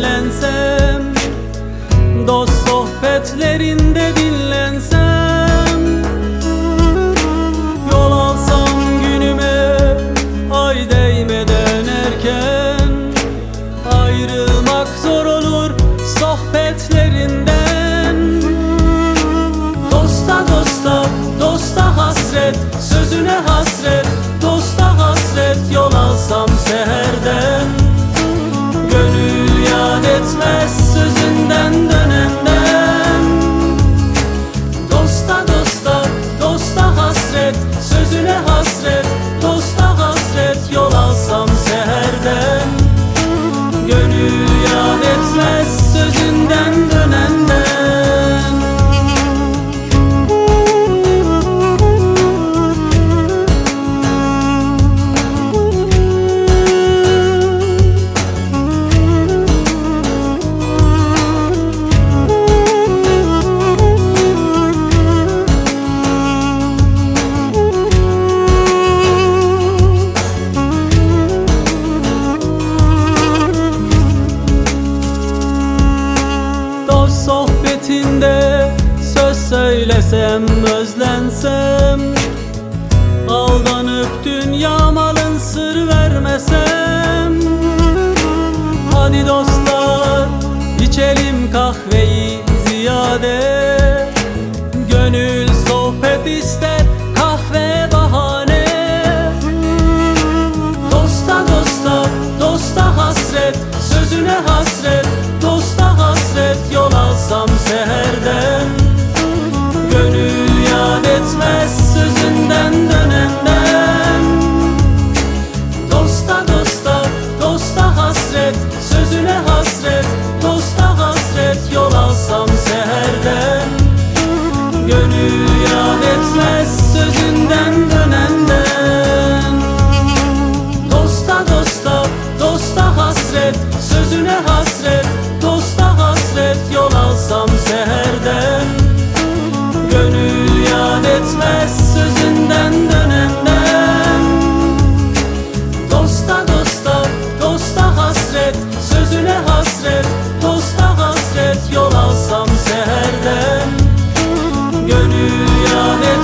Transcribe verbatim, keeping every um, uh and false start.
yönlensem, dost sohbetlerinde dinlensem, yol alsam günüme ay değmeden erken, ayrılmak zor olur sohbetlerinden. Dosta dosta, dosta hasret, sözüne hasret, dosta hasret, yol alsam seherden. Gönül yad etmez sözünden dönenden. Dosta dosta, dosta hasret, sözüne hasret, dosta hasret, yol alsam seherden. Gönül yad etmez sözünden dönenden. Sohbetinde söz söylesem, özlensem, aldanıp dünya malın sır vermesem. Hadi dostlar içelim kahveyi ziyade, gönül sohbet ister kahve bahane. Dosta dosta, dosta hasret, sözüne hasret, dosta hasret, yol alsam seherden. Gönül yad etmez sözünden dönenden. Dosta dosta, dosta hasret, sözüne hasret, dosta hasret, yol alsam seherden. Gönül yad etmez sözünden dönenden. Dosta dosta, dosta hasret, sözüne hasret, dosta hasret, yol alsam seherden. Gönül yad etmez sözünden dönenden. Dosta dosta, dosta hasret, sözüne hasret, dosta hasret, yol alsam seherden. Gönül yad etmez